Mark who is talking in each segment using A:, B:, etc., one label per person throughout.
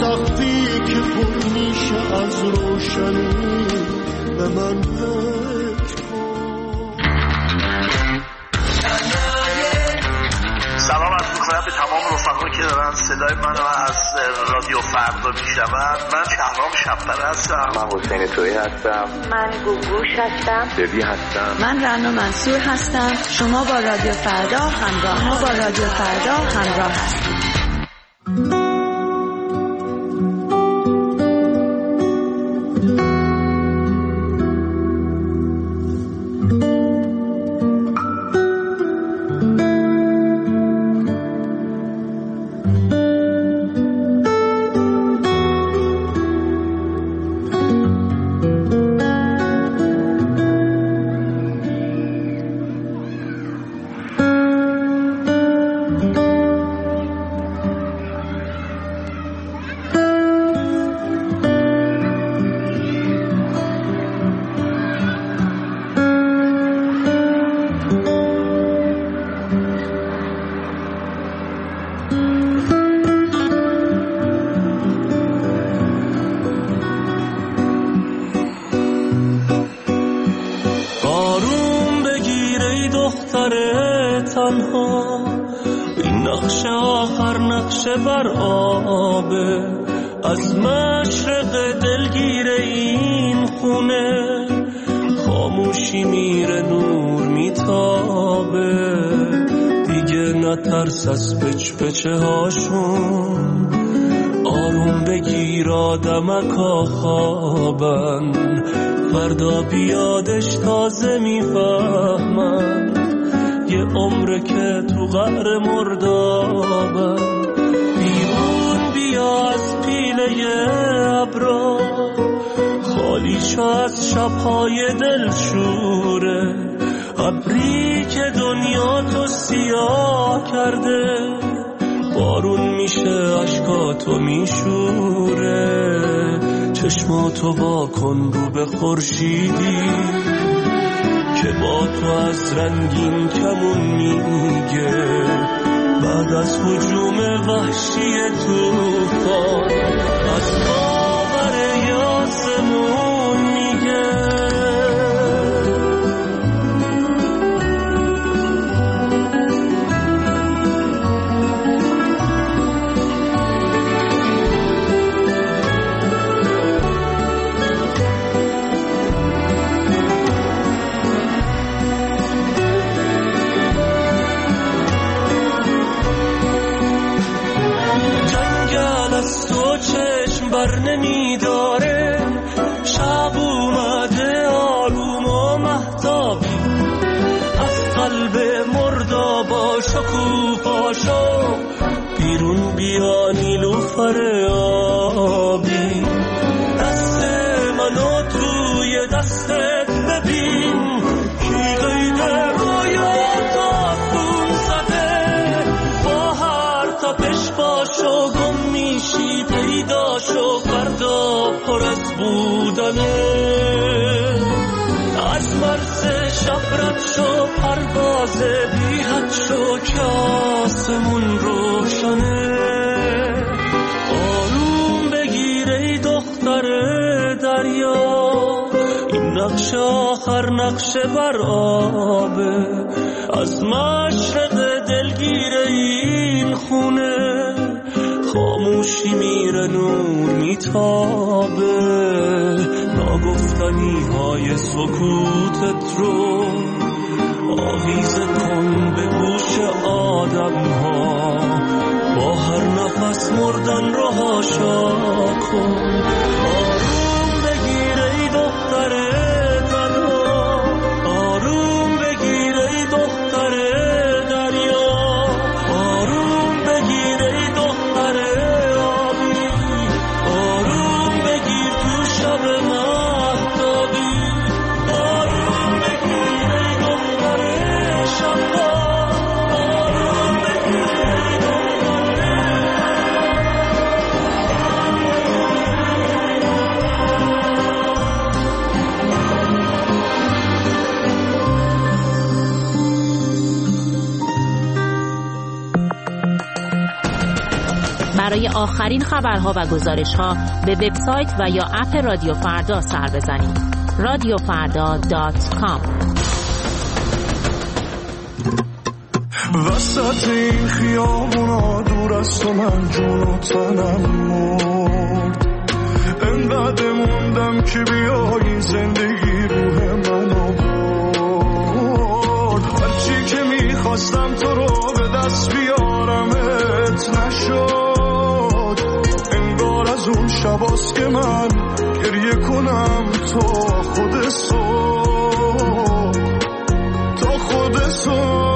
A: وقتی که پر میشه از روشنی به من فکر کن.
B: سلام عرض می‌کنم به تمام رفقایی که دارن صدای منو از رادیو فردا میشنون. من شهرام شب‌پره هستم.
C: من حسین تویی هستم.
D: من گوگوش هستم.
C: ببی هستم.
E: من رنا منصور هستم. شما با رادیو فردا همراه هستید.
A: بر آبه از مشرق دلگیر این خونه، خاموشی میره نور میتابه، دیگه نترس از پچه هاشون، آروم بگیر آدمکا خوابن، فردا بیادش تازه میفهمن، یه عمره که تو قعر مردابن، بیرون بیا از پیله ابرا، خالی شو از شبهای دلشوره، ابری که دنیا تو سیاه کرده، بارون میشه عشقاتو میشوره، چشماتو واکن رو به خورشیدی که با تو از رنگین کمون میگه، بعد از هجوم وحشی طوفان از باور یاسمون میگه. بر نمیداره، شب اومده آروم و مهتابی، از قلب مردابا شکوفاشو بیرون بیا نیلوفر آبی، دست منو توی دستت ببین، کی قید رویات آسون زده، با هر تپش باشو گم میشی، پیداشو فردا پر از بودنه، از مرز شب رد شو پرواز بی حد شو که آسمون روشنه، آروم بگیر ای دختر دریا، این نقش آخر نقش بر آبه، از مشرق دلگیر این خونه، خاموشی میره نور میتابه، ناگفتنی های سکوتت رو آویزه کن به گوش آدم ها، با هر نفس مردن رو هاشا کن، آروم بگیر ای دختر تنها، آروم بگیر ای دختر دریا، آروم بگیر ای دختر آبی، آروم بگیر تو شب مهتابی، آروم بگیر ای دختر شبا، آروم بگیر ای دختر
F: آخرین خبرها و گزارش‌ها به وبسایت و یا اپ رادیو فردا سر بزنید. radiofarda.com.
A: وسط این خیابونا دور از تو من جون و تنم مرد، انقدر موندم که بیایی زندگی روح منو برد. هرچی که میخواستم تو رو به دست بیارمت نشد، انگار از اون شباست که من گریه کنم تا خود صبح، تا خود صبح.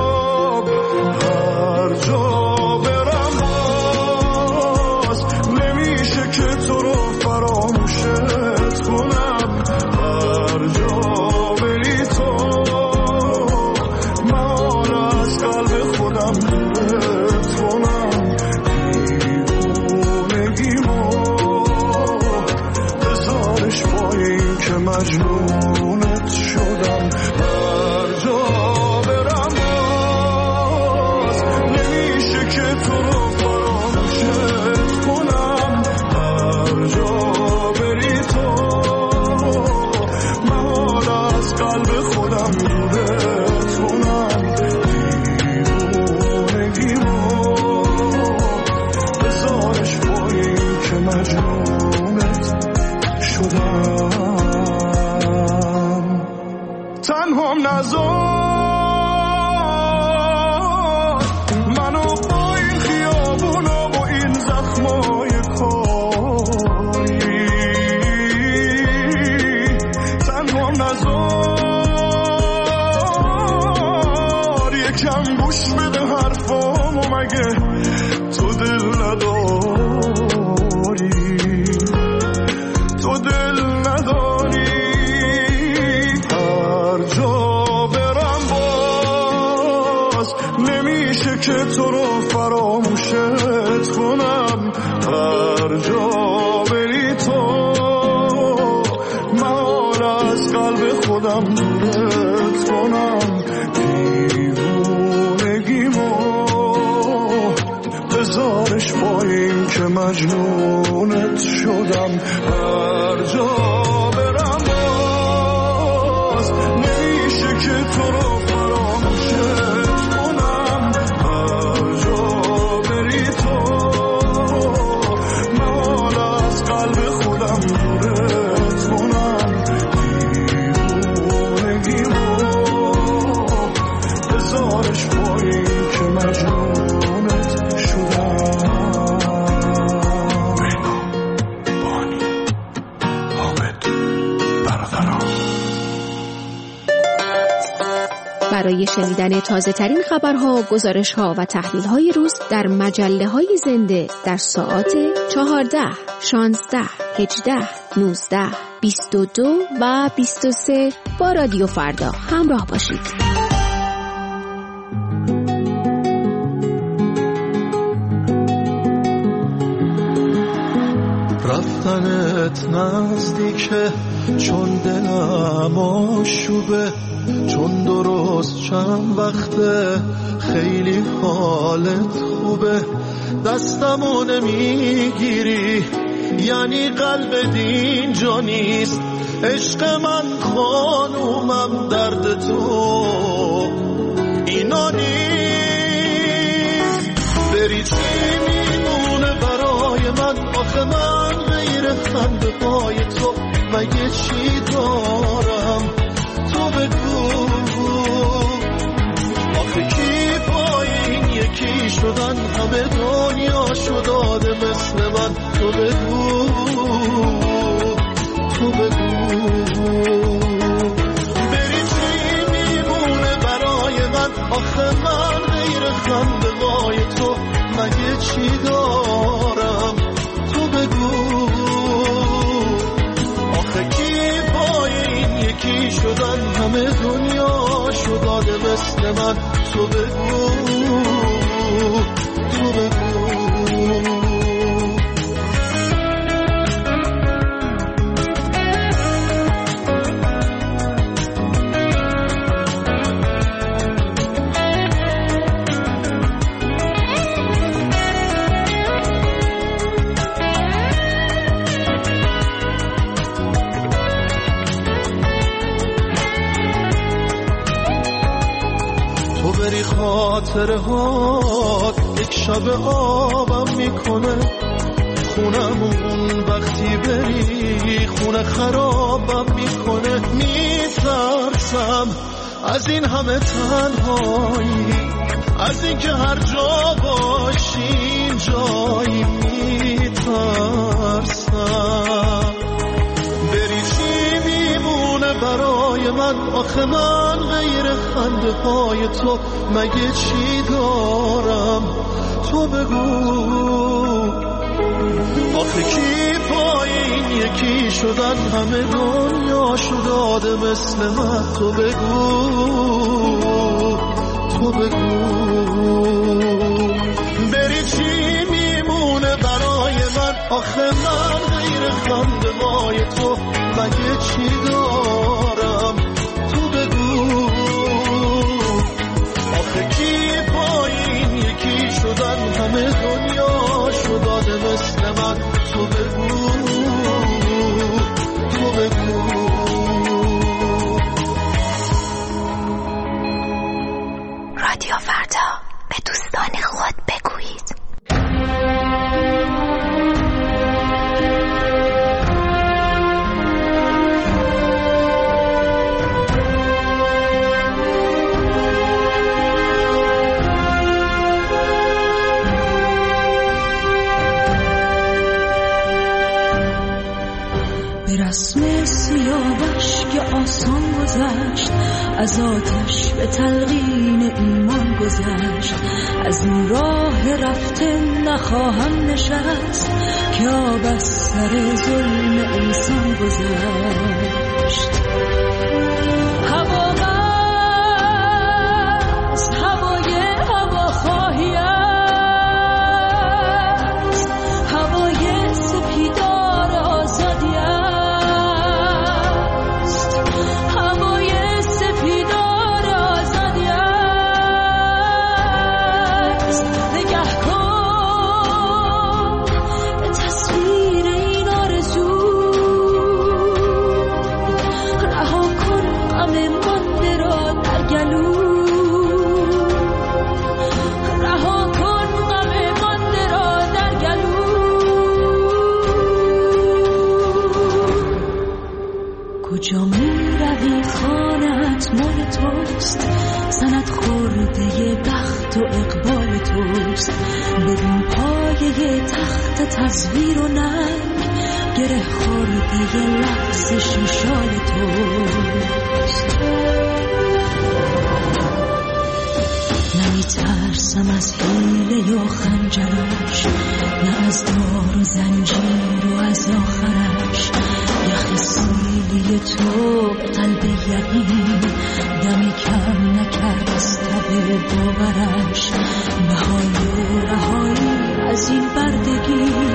A: هر جا برم باز نمیشه که تو رو فراموشت کنم، هر جا بری تو من از قلب خودم دورت کنم. دیوونگیمو بذارش پای این که مجنونت شدم. هر جا برم باز نمیشه که تو رو فراموشت کنم، هر جا بری تو من از قلب خودم دورت کنم. دیوونگیمو بذارش پای این که مجنونت شدم. تنهام نذار منو با این خیابونا و این زخمای کاری، تنهام نذار یکم گوش بده حرفامو، مگه تو دل نداری، تو دل نداری. هر جا برم باز نمیشه که تو رو فراموشت کنم، هر جا بری تو من از قلب خودم دورت کنم. دیوونگیمو بذارش با این که مجنونت شدم. هر جا برم باز نمیشه که تو رو فراموشت کنم، هر جا بری تو من از قلب خودم دورت کنم. دیوونگیمو بذارش با این که مجنونت شدم.
E: برای شنیدن تازه ترین خبرها، گزارشها و تحلیل های روز در مجله های زنده در ساعات 14, 16, 18, 19, 22 و 23 با رادیو فردا همراه باشید.
A: رفتنت نزدیکه چون دلم آشوبه، چون درست چند وقته خیلی حالت خوبه، دستمو نمیگیری یعنی قلب اینجا نیست، عشق من خانومم درد تو اینا نیست. بری چی میمونه برای من، آخه من غیر خنده پای تو مگه چی دارم، تو بگو آخه کی پای این یکی شدن، همه دنیا شداده مثل من، تو بگو تو بگو. بری چی میمونه برای من، آخه من غیر خنده پای تو مگه چی دارم، تو بگو آخه کی پای این یکی شدن، همه دنیا شداده مثل من، تو بگو تو بگو. خاطره ها یک شب آبم میکنه. خونمون وقتی بری خونه خرابم میکنه. میترسم از این همه تنهایی، از این که هر جا باشیم جایی. میترسم بری چی میمونه برای من؟ آخه من غیر خنده های تو مگه چی دارم؟ تو بگو آخه کی پای این یکی شدن همه دنیا شداده مثل من؟ تو بگو تو بگو بری چی میمونه برای من؟ آخه من غیر خنده‌های تو مگه چی دارم؟ تو بگو آخه کی پای این یکی شدن همه دنیا شداده مثل من؟ تو بگو تو بگو.
E: رادیو فردا، به دوستان خود بگویید.
G: به رسم سیاوش که آسان گذشت، از آتش به تلقین ایمان گذشت. از این راه رفته نخواهم نشست، که آب از سر ظلم انسان گذشت. هوا بس هوای هواخواهی است، هوای سپیدار آزادی است، هوای سپیدار آزادی است. نگه کن به تصویر این آرزو، رها کن غم مانده را در گلو، رها کن غم مانده را در گلو. کجا می روی خانت مال توست، سند خورده بخت و اقبال توست. بدون پایه تخت تصویر و ننگ، گره خورده لحظ شیشال توست. نمی ترسم از حیله و خنجرش، نه از دار و زنجیر و از آخرش. یخ سیلی تو قلب یقین، دمی کم نکرد از تب باورش. نهای و رهایی از این بردگی،